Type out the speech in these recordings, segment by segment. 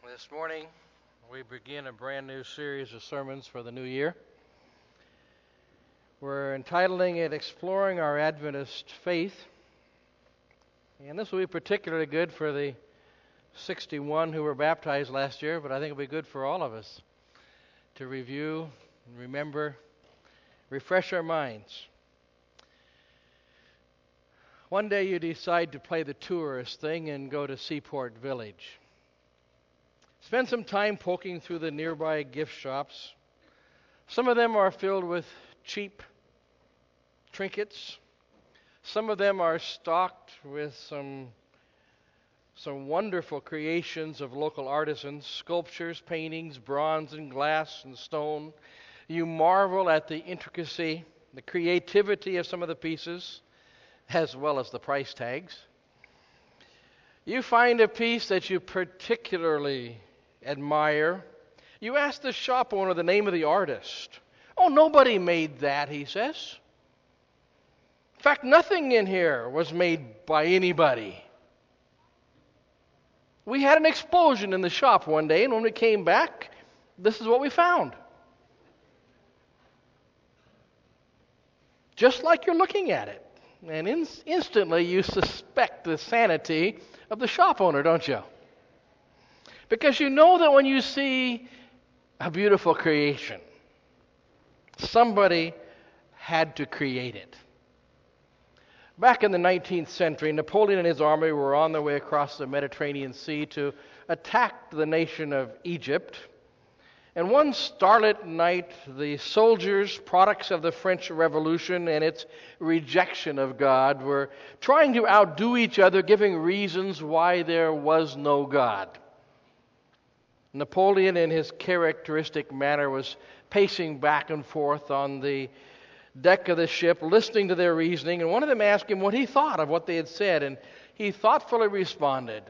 This morning, we begin a brand new series of sermons for the new year. We're entitling it Exploring Our Adventist Faith. And this will be particularly good for the 61 who were baptized last year, but I think it'll be good for all of us to review, remember, refresh our minds. One day you decide to play the tourist thing and go to Seaport Village. Spend some time poking through the nearby gift shops. Some of them are filled with cheap trinkets. Some of them are stocked with some wonderful creations of local artisans, sculptures, paintings, bronze and glass and stone. You marvel at the intricacy, the creativity of some of the pieces, as well as the price tags. You find a piece that you particularly admire. You ask the shop owner the name of the artist. Oh, nobody made that, he says. In fact, nothing in here was made by anybody. We had an explosion in the shop one day, and when we came back, this is what we found. Just like you're looking at it. And instantly you suspect the sanity of the shop owner, don't you? Because you know that when you see a beautiful creation, somebody had to create it. Back in the 19th century, Napoleon and his army were on their way across the Mediterranean Sea to attack the nation of Egypt. And one starlit night, the soldiers, products of the French Revolution and its rejection of God, were trying to outdo each other, giving reasons why there was no God. Napoleon, in his characteristic manner, was pacing back and forth on the deck of the ship, listening to their reasoning, and one of them asked him what he thought of what they had said, and he thoughtfully responded,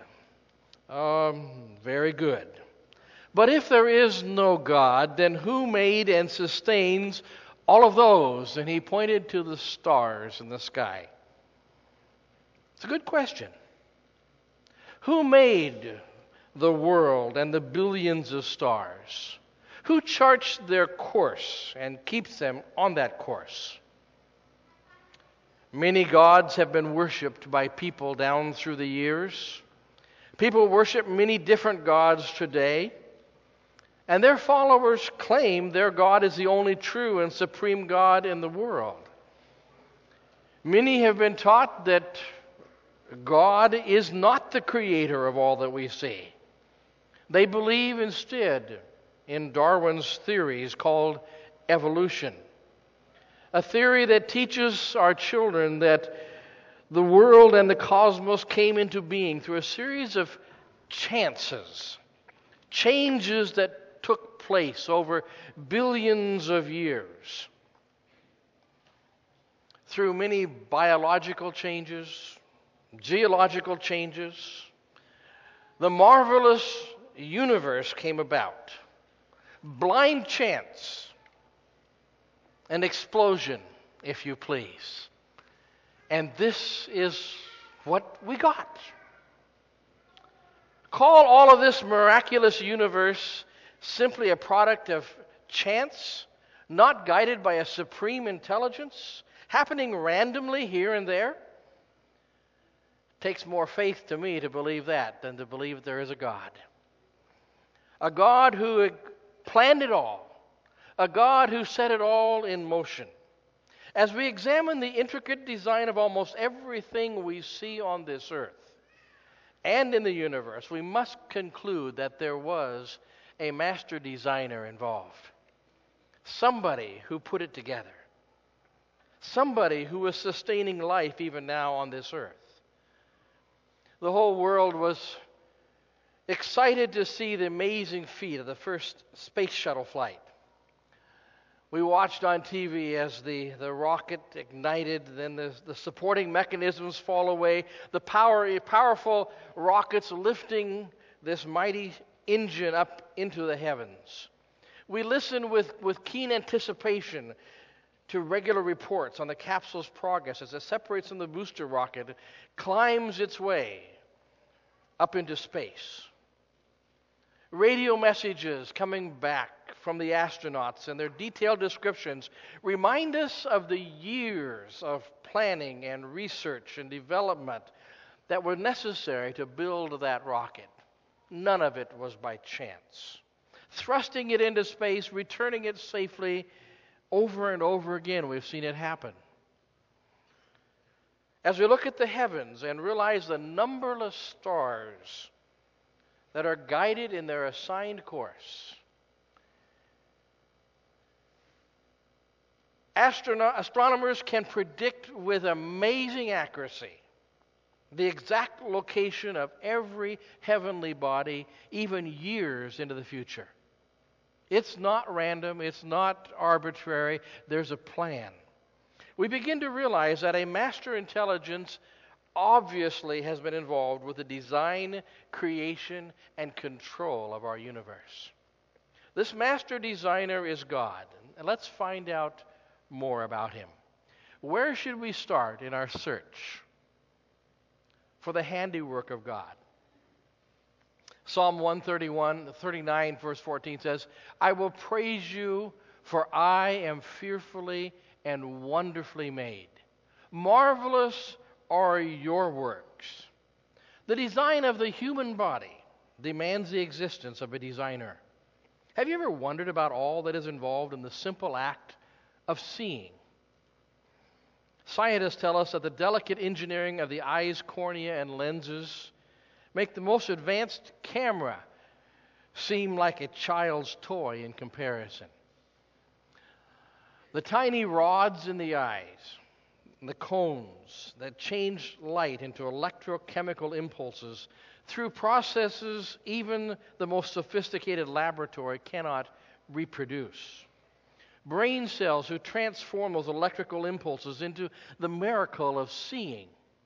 very good. But if there is no God, then who made and sustains all of those? And he pointed to the stars in the sky. It's a good question. Who made the world and the billions of stars? Who charts their course and keeps them on that course? Many gods have been worshipped by people down through the years. People worship many different gods today, and their followers claim their God is the only true and supreme God in the world. Many have been taught that God is not the creator of all that we see. They believe instead in Darwin's theories called evolution, a theory that teaches our children that the world and the cosmos came into being through a series of changes that took place over billions of years. Through many biological changes, geological changes, the marvelous universe came about. Blind chance, an explosion, if you please. And this is what we got. Call all of this miraculous universe simply a product of chance, not guided by a supreme intelligence, happening randomly here and there. It takes more faith to me to believe that than to believe there is a God. A God who planned it all. A God who set it all in motion. As we examine the intricate design of almost everything we see on this earth and in the universe, we must conclude that there was a master designer involved. Somebody who put it together. Somebody who was sustaining life even now on this earth. The whole world was excited to see the amazing feat of the first space shuttle flight. We watched on TV as the rocket ignited, then the supporting mechanisms fall away, the powerful rockets lifting this mighty engine up into the heavens. We listen with keen anticipation to regular reports on the capsule's progress as it separates from the booster rocket, climbs its way up into space. Radio messages coming back from the astronauts and their detailed descriptions remind us of the years of planning and research and development that were necessary to build that rocket. None of it was by chance. Thrusting it into space, returning it safely, over and over again, we've seen it happen. As we look at the heavens and realize the numberless stars that are guided in their assigned course, astronomers can predict with amazing accuracy the exact location of every heavenly body, even years into the future. It's not random, it's not arbitrary, there's a plan. We begin to realize that a master intelligence obviously has been involved with the design, creation, and control of our universe. This master designer is God, and let's find out more about him. Where should we start in our search for the handiwork of God? Psalm 139, verse 14 says, I will praise you, for I am fearfully and wonderfully made. Marvelous are your works. The design of the human body demands the existence of a designer. Have you ever wondered about all that is involved in the simple act of seeing? Scientists tell us that the delicate engineering of the eye's cornea and lenses make the most advanced camera seem like a child's toy in comparison. The tiny rods in the eyes, the cones that change light into electrochemical impulses through processes even the most sophisticated laboratory cannot reproduce. Brain cells who transform those electrical impulses into the miracle of seeing.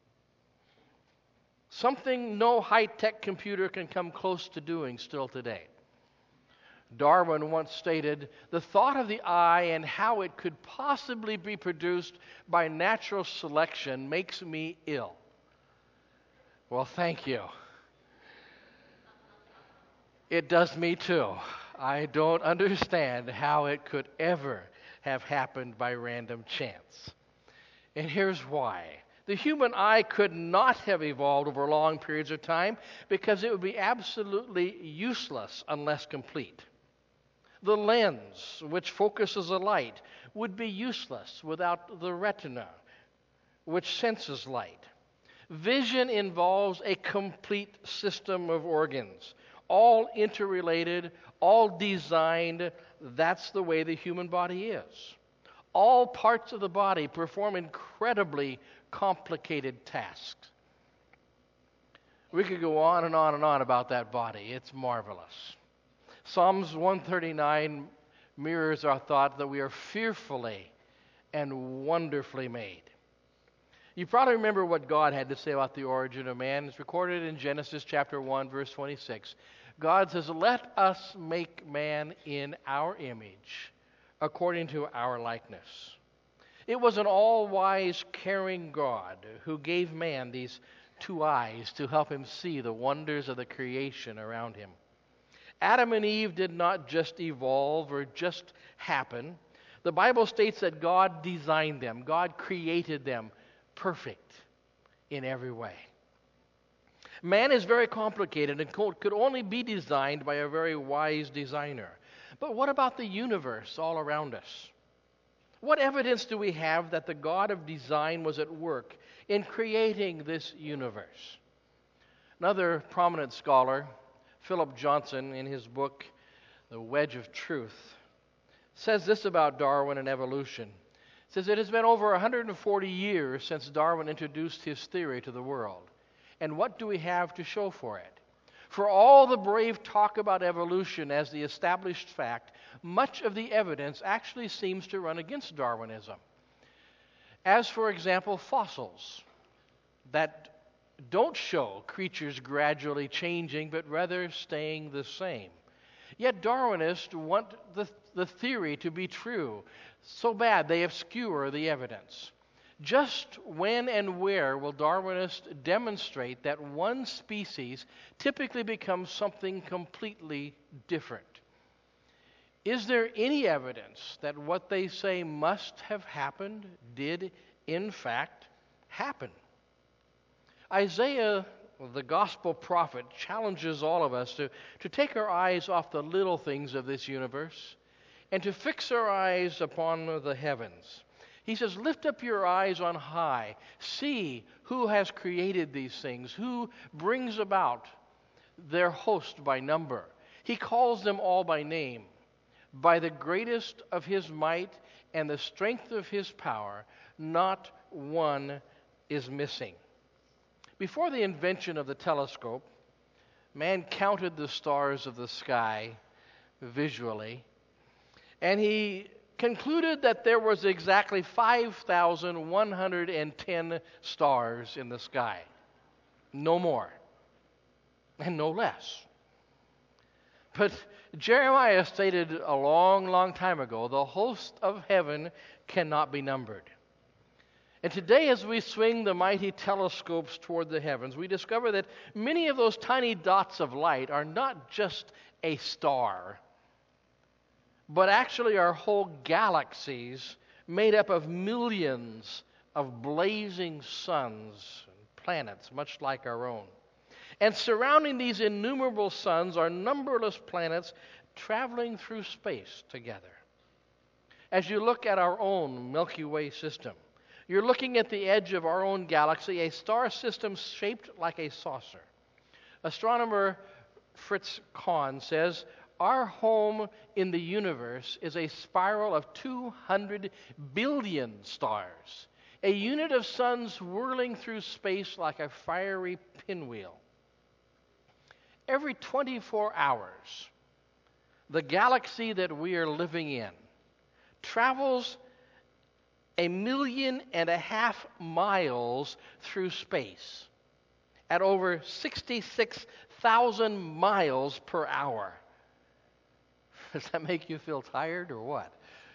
Something no high-tech computer can come close to doing still today. Darwin once stated, the thought of the eye and how it could possibly be produced by natural selection makes me ill. Well, thank you. It does me too. I don't understand how it could ever have happened by random chance. And here's why. The human eye could not have evolved over long periods of time because it would be absolutely useless unless complete. The lens, which focuses the light, would be useless without the retina, which senses light. Vision involves a complete system of organs, all interrelated, all designed. That's the way the human body is. All parts of the body perform incredibly complicated tasks. We could go on and on and on about that body. It's marvelous. Psalms 139 mirrors our thought that we are fearfully and wonderfully made. You probably remember what God had to say about the origin of man. It's recorded in Genesis chapter 1, verse 26. God says, let us make man in our image, according to our likeness. It was an all-wise, caring God who gave man these two eyes to help him see the wonders of the creation around him. Adam and Eve did not just evolve or just happen. The Bible states that God designed them. God created them perfect in every way. Man is very complicated and could only be designed by a very wise designer. But what about the universe all around us? What evidence do we have that the God of design was at work in creating this universe? Another prominent scholar, Philip Johnson, in his book, The Wedge of Truth, says this about Darwin and evolution. He says, it has been over 140 years since Darwin introduced his theory to the world. And what do we have to show for it? For all the brave talk about evolution as the established fact, much of the evidence actually seems to run against Darwinism. As, for example, fossils that don't show creatures gradually changing, but rather staying the same. Yet Darwinists want the theory to be true so bad they obscure the evidence. Just when and where will Darwinists demonstrate that one species typically becomes something completely different? Is there any evidence that what they say must have happened did in fact happen? Isaiah, the gospel prophet, challenges all of us to take our eyes off the little things of this universe and to fix our eyes upon the heavens. He says, lift up your eyes on high. See who has created these things, who brings about their host by number. He calls them all by name. By the greatest of his might and the strength of his power, not one is missing. Before the invention of the telescope, man counted the stars of the sky visually, and he concluded that there was exactly 5,110 stars in the sky. No more, and no less. But Jeremiah stated a long, long time ago, the host of heaven cannot be numbered. And today, as we swing the mighty telescopes toward the heavens, we discover that many of those tiny dots of light are not just a star, but actually are whole galaxies made up of millions of blazing suns and planets, much like our own. And surrounding these innumerable suns are numberless planets traveling through space together. As you look at our own Milky Way system, you're looking at the edge of our own galaxy, a star system shaped like a saucer. Astronomer Fritz Kahn says, our home in the universe is a spiral of 200 billion stars, a unit of suns whirling through space like a fiery pinwheel. Every 24 hours, the galaxy that we are living in travels 1.5 million miles through space at over 66,000 miles per hour. Does that make you feel tired or what?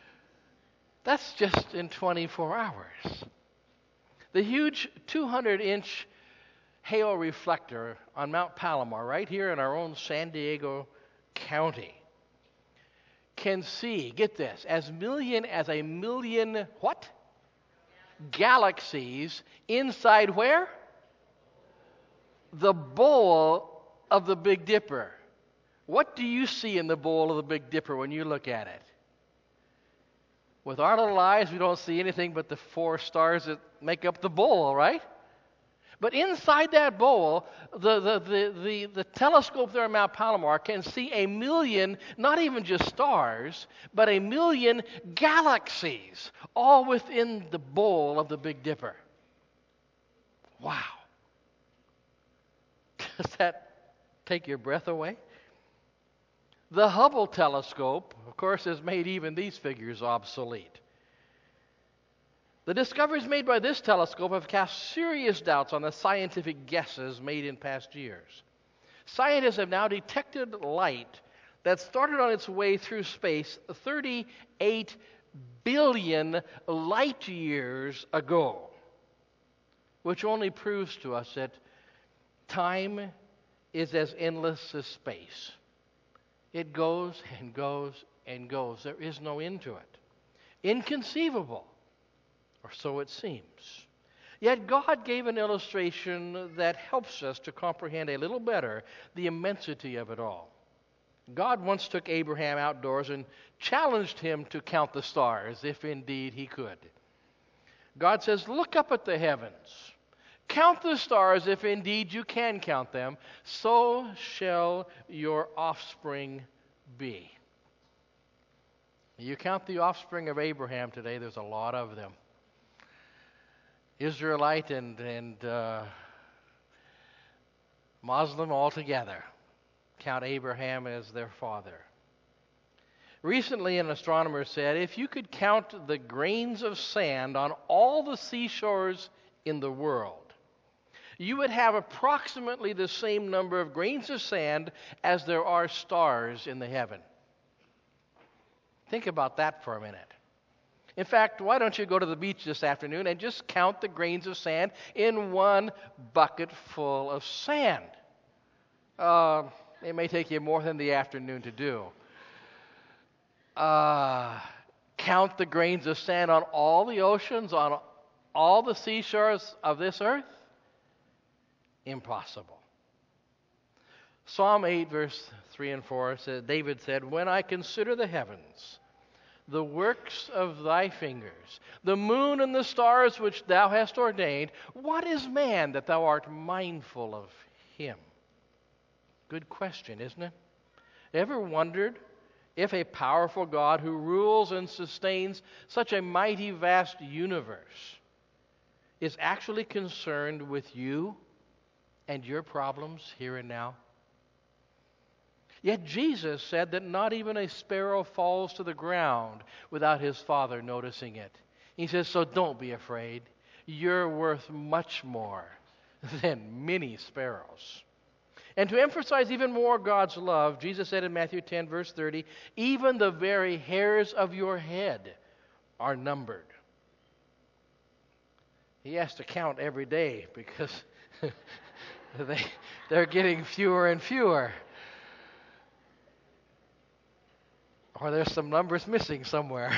That's just in 24 hours. The huge 200-inch Hale reflector on Mount Palomar, right here in our own San Diego County, can see, get this, as a million what? Galaxies inside where? The bowl of the Big Dipper. What do you see in the bowl of the Big Dipper when you look at it? With our little eyes, we don't see anything but the 4 stars that make up the bowl, right? But inside that bowl, the telescope there at Mount Palomar can see 1 million, not even just stars, but 1 million galaxies, all within the bowl of the Big Dipper. Wow. Does that take your breath away? The Hubble telescope, of course, has made even these figures obsolete. The discoveries made by this telescope have cast serious doubts on the scientific guesses made in past years. Scientists have now detected light that started on its way through space 38 billion light years ago, which only proves to us that time is as endless as space. It goes and goes and goes. There is no end to it. Inconceivable. Or so it seems. Yet God gave an illustration that helps us to comprehend a little better the immensity of it all. God once took Abraham outdoors and challenged him to count the stars, if indeed he could. God says, look up at the heavens. Count the stars, if indeed you can count them. So shall your offspring be. You count the offspring of Abraham today, there's a lot of them. Israelite and Muslim all together count Abraham as their father. Recently, an astronomer said, if you could count the grains of sand on all the seashores in the world, you would have approximately the same number of grains of sand as there are stars in the heaven. Think about that for a minute. In fact, why don't you go to the beach this afternoon and just count the grains of sand in one bucket full of sand? It may take you more than the afternoon to do. Count the grains of sand on all the oceans, on all the seashores of this earth? Impossible. Psalm 8, verse 3 and 4 says, David said, "When I consider the heavens, the works of thy fingers, the moon and the stars which thou hast ordained, what is man that thou art mindful of him?" Good question, isn't it? Ever wondered if a powerful God who rules and sustains such a mighty, vast universe is actually concerned with you and your problems here and now? Yet Jesus said that not even a sparrow falls to the ground without his Father noticing it. He says, so don't be afraid. You're worth much more than many sparrows. And to emphasize even more God's love, Jesus said in Matthew 10, verse 30, even the very hairs of your head are numbered. He has to count every day because they're getting fewer and fewer. Or there's some numbers missing somewhere.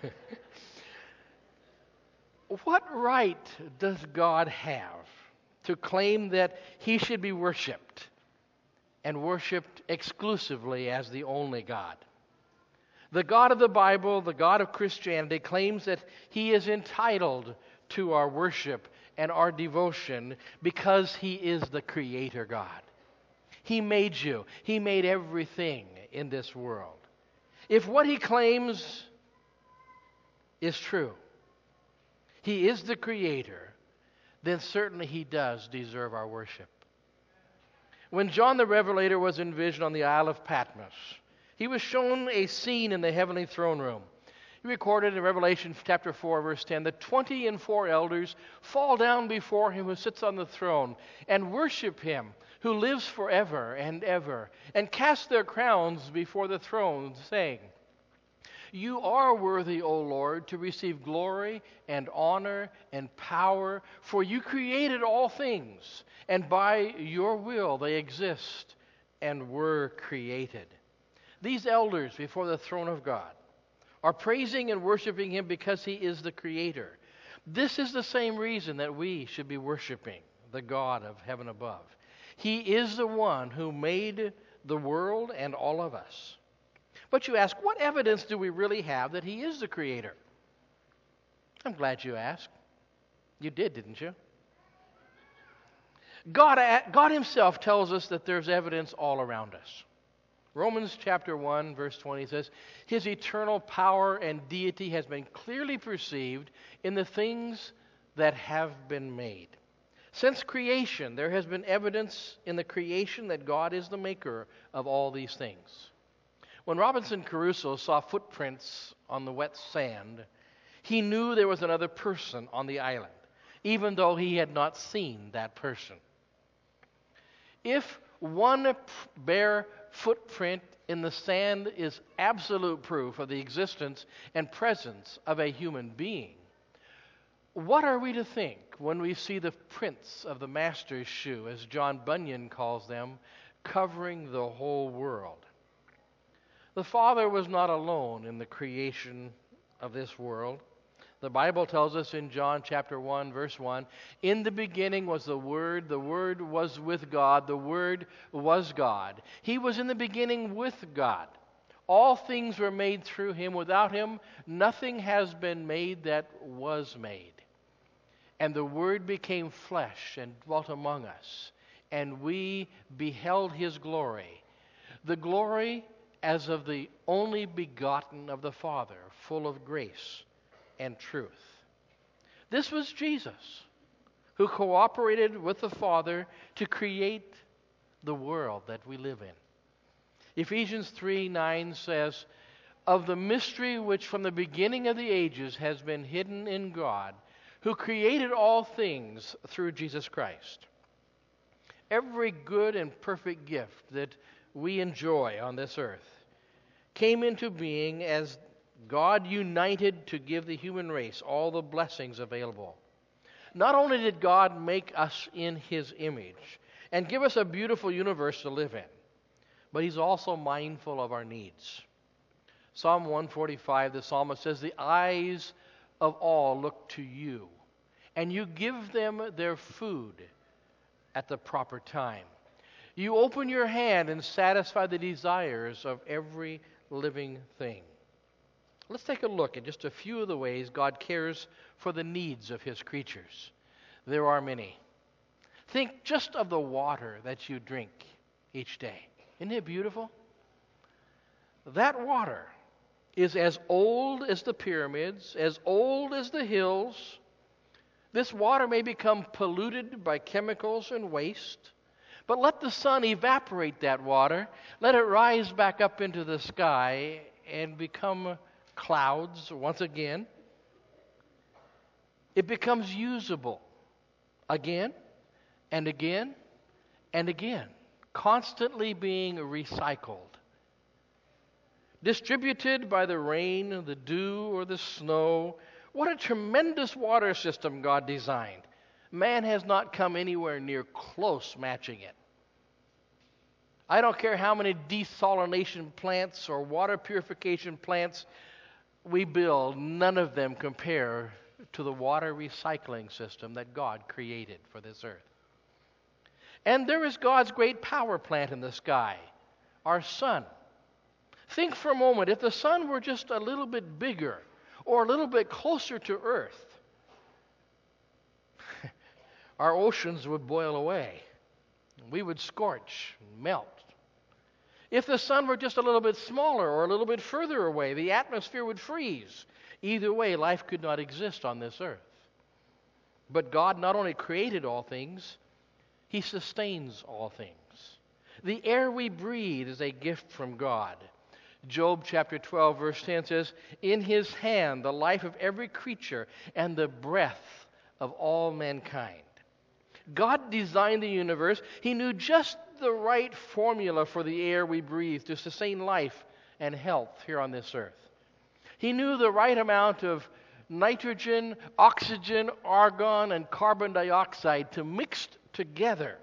What right does God have to claim that he should be worshipped, and worshipped exclusively as the only God? The God of the Bible, the God of Christianity, claims that he is entitled to our worship and our devotion because he is the Creator God. He made you. He made everything in this world. If what he claims is true, he is the Creator, then certainly he does deserve our worship. When John the Revelator was in vision on the Isle of Patmos, he was shown a scene in the heavenly throne room. He recorded in Revelation chapter 4, verse 10, that 24 elders fall down before him who sits on the throne and worship him who lives forever and ever, and cast their crowns before the throne, saying, "You are worthy, O Lord, to receive glory and honor and power, for you created all things, and by your will they exist and were created." These elders before the throne of God are praising and worshiping him because he is the Creator. This is the same reason that we should be worshiping the God of heaven above. He is the one who made the world and all of us. But you ask, what evidence do we really have that he is the Creator? I'm glad you asked. You did, didn't you? God himself tells us that there's evidence all around us. Romans chapter 1, verse 20 says, his eternal power and deity has been clearly perceived in the things that have been made. Since creation, there has been evidence in the creation that God is the maker of all these things. When Robinson Crusoe saw footprints on the wet sand, he knew there was another person on the island, even though he had not seen that person. If one bare footprint in the sand is absolute proof of the existence and presence of a human being, what are we to think when we see the prints of the Master's shoe, as John Bunyan calls them, covering the whole world? The Father was not alone in the creation of this world. The Bible tells us in John chapter 1, verse 1, in the beginning was the Word was with God, the Word was God. He was in the beginning with God. All things were made through him. Without him, nothing has been made that was made. And the Word became flesh and dwelt among us, and we beheld his glory. The glory as of the only begotten of the Father, full of grace and truth. This was Jesus, who cooperated with the Father to create the world that we live in. Ephesians 3:9 says, of the mystery which from the beginning of the ages has been hidden in God, who created all things through Jesus Christ. Every good and perfect gift that we enjoy on this earth came into being as God united to give the human race all the blessings available. Not only did God make us in His image and give us a beautiful universe to live in, but He's also mindful of our needs. Psalm 145, the psalmist says, "The eyes of all look to you, and you give them their food at the proper time. You open your hand and satisfy the desires of every living thing." Let's take a look at just a few of the ways God cares for the needs of His creatures. There are many. Think just of the water that you drink each day. Isn't it beautiful? That water is as old as the pyramids, as old as the hills. This water may become polluted by chemicals and waste, but let the sun evaporate that water, let it rise back up into the sky and become clouds once again. It becomes usable again and again and again, constantly being recycled. Distributed by the rain, the dew, or the snow. What a tremendous water system God designed. Man has not come anywhere near close matching it. I don't care how many desalination plants or water purification plants we build, none of them compare to the water recycling system that God created for this earth. And there is God's great power plant in the sky, our sun. Think for a moment, if the sun were just a little bit bigger or a little bit closer to Earth, our oceans would boil away. We would scorch and melt. If the sun were just a little bit smaller or a little bit further away, the atmosphere would freeze. Either way, life could not exist on this earth. But God not only created all things, He sustains all things. The air we breathe is a gift from God. Job chapter 12, verse 10 says, "In His hand the life of every creature and the breath of all mankind." God designed the universe. He knew just the right formula for the air we breathe to sustain life and health here on this earth. He knew the right amount of nitrogen, oxygen, argon, and carbon dioxide to mix together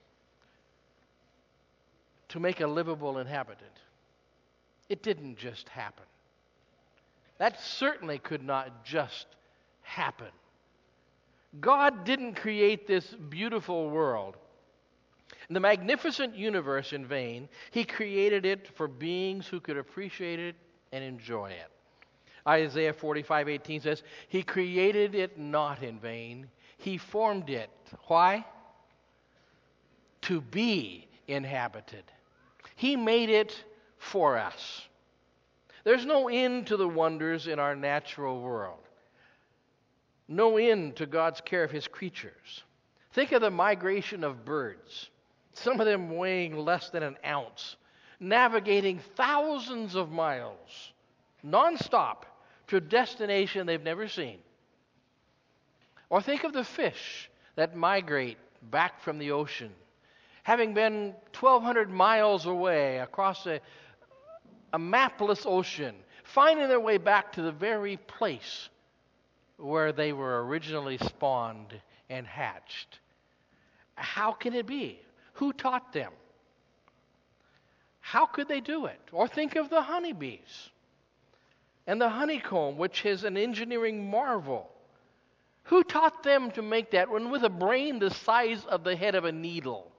to make a livable inhabitant. It didn't just happen. That certainly could not just happen. God didn't create this beautiful world, the magnificent universe, in vain. He created it for beings who could appreciate it and enjoy it. Isaiah 45:18 says, "He created it not in vain. He formed it." Why? To be inhabited. He made it for us. There's no end to the wonders in our natural world. No end to God's care of His creatures. Think of the migration of birds, some of them weighing less than an ounce, navigating thousands of miles, nonstop, to a destination they've never seen. Or think of the fish that migrate back from the ocean, having been 1,200 miles away across a mapless ocean, finding their way back to the very place where they were originally spawned and hatched. How can it be? Who taught them? How could they do it? Or think of the honeybees and the honeycomb, which is an engineering marvel. Who taught them to make that when with a brain the size of the head of a needle?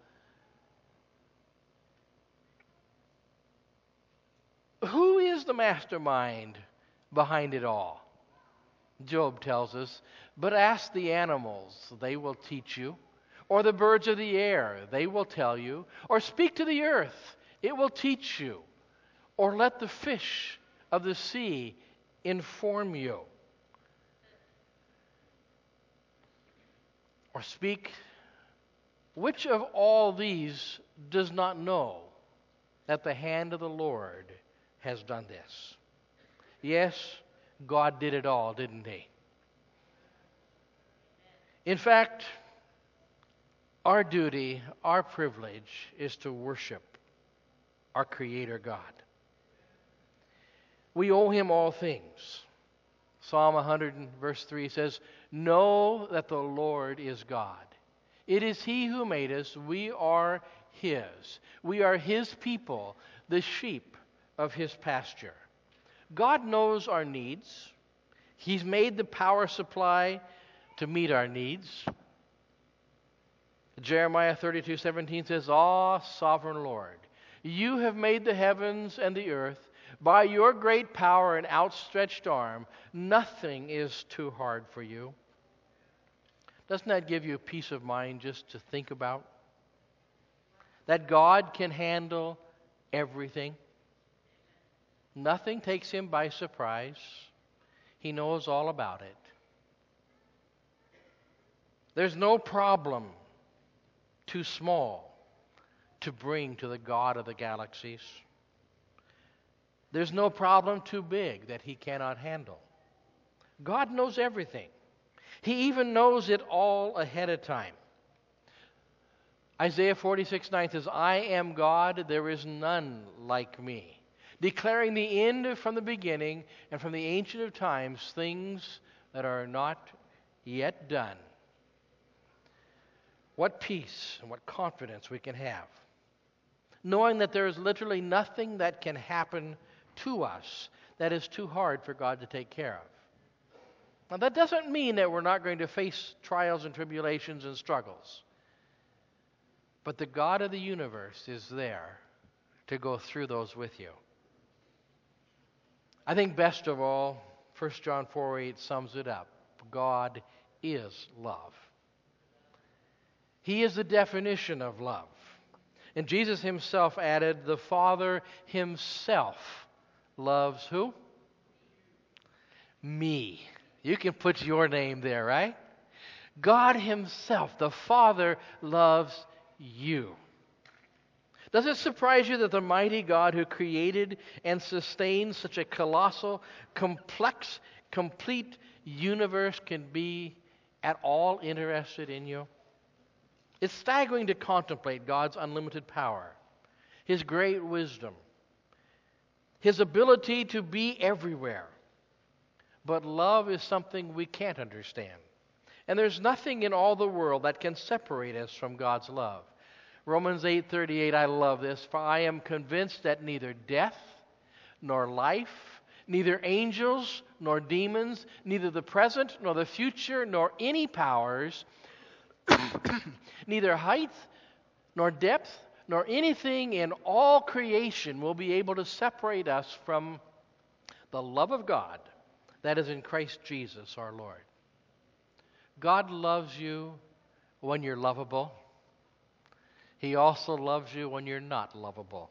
Who is the mastermind behind it all? Job tells us, "But ask the animals, they will teach you. Or the birds of the air, they will tell you. Or speak to the earth, it will teach you. Or let the fish of the sea inform you." Or speak, which of all these does not know that the hand of the Lord has done this? Yes, God did it all, didn't He? In fact, our duty, our privilege, is to worship our Creator God. We owe him all things. Psalm 100 verse 3 says, "Know that the Lord is God. It is he who made us. We are his. We are his people, the sheep of his pasture." God knows our needs. He's made the power supply to meet our needs. Jeremiah 32:17 says, "Ah, sovereign Lord, you have made the heavens and the earth. By your great power and outstretched arm, nothing is too hard for you." Doesn't that give you a peace of mind just to think about? That God can handle everything. Nothing takes him by surprise. He knows all about it. There's no problem too small to bring to the God of the galaxies. There's no problem too big that he cannot handle. God knows everything. He even knows it all ahead of time. Isaiah 46:9 says, "I am God, there is none like me," declaring the end from the beginning and from the ancient of times, things that are not yet done. What peace and what confidence we can have, knowing that there is literally nothing that can happen to us that is too hard for God to take care of. Now, that doesn't mean that we're not going to face trials and tribulations and struggles. But the God of the universe is there to go through those with you. I think best of all, 1 John 4:8 sums it up. God is love. He is the definition of love. And Jesus himself added, the Father himself loves who? Me. You can put your name there, right? God himself, the Father, loves you. Does it surprise you that the mighty God who created and sustains such a colossal, complex, complete universe can be at all interested in you? It's staggering to contemplate God's unlimited power, his great wisdom, his ability to be everywhere. But love is something we can't understand. And there's nothing in all the world that can separate us from God's love. Romans 8:38, I love this. "For I am convinced that neither death nor life, neither angels nor demons, neither the present nor the future, nor any powers, neither height nor depth, nor anything in all creation will be able to separate us from the love of God that is in Christ Jesus our Lord." God loves you when you're lovable. He also loves you when you're not lovable.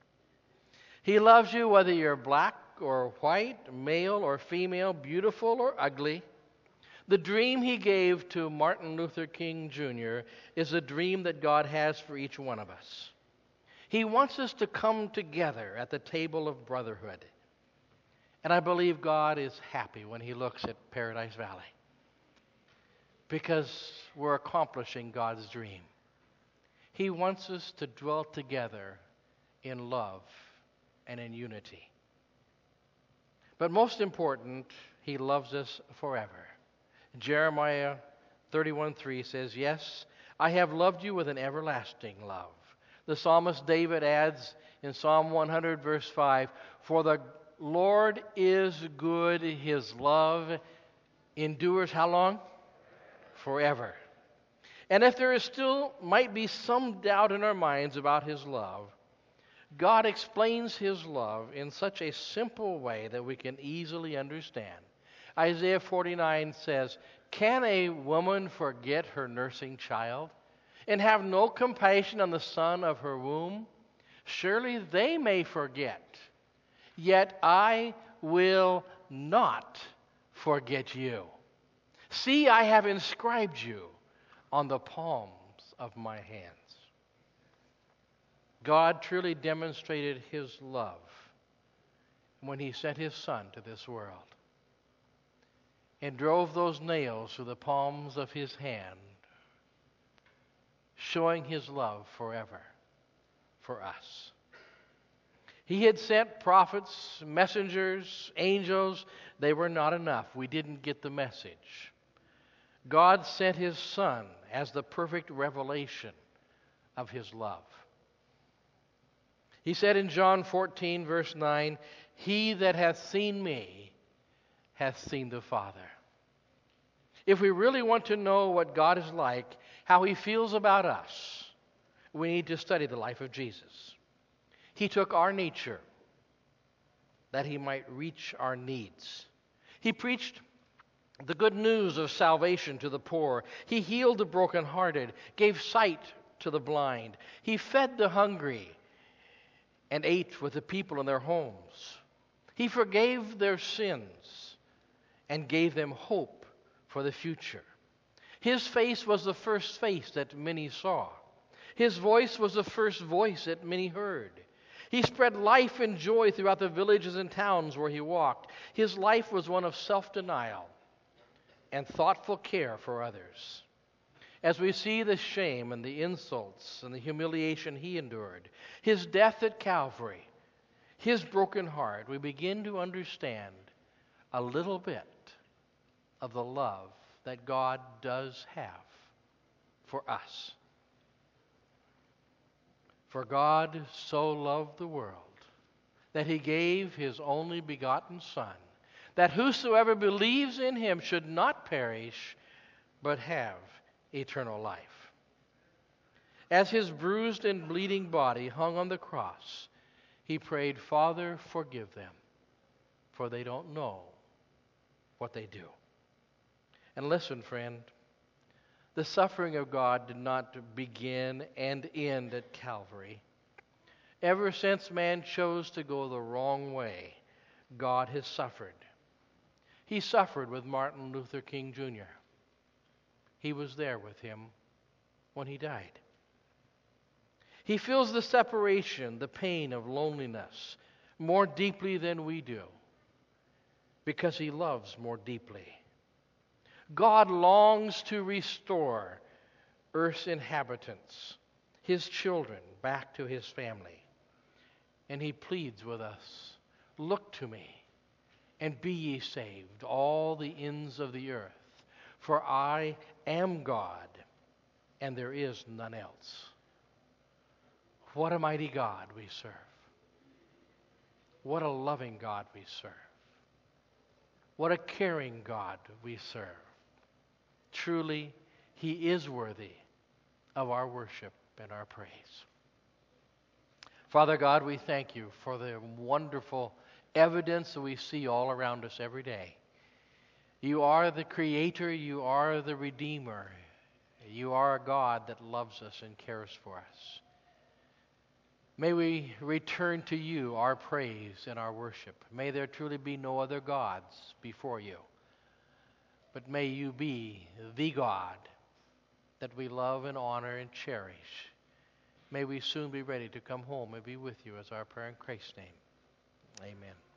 He loves you whether you're black or white, male or female, beautiful or ugly. The dream he gave to Martin Luther King Jr. is a dream that God has for each one of us. He wants us to come together at the table of brotherhood. And I believe God is happy when he looks at Paradise Valley, because we're accomplishing God's dream. He wants us to dwell together in love and in unity. But most important, he loves us forever. Jeremiah 31:3 says, "Yes, I have loved you with an everlasting love." The psalmist David adds in Psalm 100 verse 5, "For the Lord is good, his love endures" how long? Forever. And if there is still might be some doubt in our minds about his love, God explains his love in such a simple way that we can easily understand. Isaiah 49 says, "Can a woman forget her nursing child and have no compassion on the son of her womb? Surely they may forget, yet I will not forget you. See, I have inscribed you on the palms of my hands." God truly demonstrated his love when he sent his Son to this world and drove those nails through the palms of his hand, showing his love forever for us. He had sent prophets, messengers, angels. They were not enough. We didn't get the message. God sent His Son as the perfect revelation of His love. He said in John 14, verse 9, "He that hath seen me hath seen the Father." If we really want to know what God is like, how He feels about us, we need to study the life of Jesus. He took our nature that He might reach our needs. He preached the good news of salvation to the poor. He healed the brokenhearted, gave sight to the blind. He fed the hungry and ate with the people in their homes. He forgave their sins and gave them hope for the future. His face was the first face that many saw. His voice was the first voice that many heard. He spread life and joy throughout the villages and towns where He walked. His life was one of self-denial and thoughtful care for others. As we see the shame and the insults and the humiliation He endured, His death at Calvary, His broken heart, we begin to understand a little bit of the love that God does have for us. For God so loved the world that He gave His only begotten Son, that whosoever believes in Him should not perish, but have eternal life. As His bruised and bleeding body hung on the cross, He prayed, "Father, forgive them, for they don't know what they do." And listen, friend, the suffering of God did not begin and end at Calvary. Ever since man chose to go the wrong way, God has suffered. He suffered with Martin Luther King Jr. He was there with him when he died. He feels the separation, the pain of loneliness more deeply than we do, because He loves more deeply. God longs to restore Earth's inhabitants, His children, back to His family. And He pleads with us, "Look to me, and be ye saved, all the ends of the earth. For I am God, and there is none else." What a mighty God we serve. What a loving God we serve. What a caring God we serve. Truly, He is worthy of our worship and our praise. Father God, we thank You for the wonderful evidence that we see all around us every day. You are the Creator. You are the Redeemer. You are a God that loves us and cares for us. May we return to You our praise and our worship. May there truly be no other gods before You. But may You be the God that we love and honor and cherish. May we soon be ready to come home and be with You, as our prayer in Christ's name. Amen.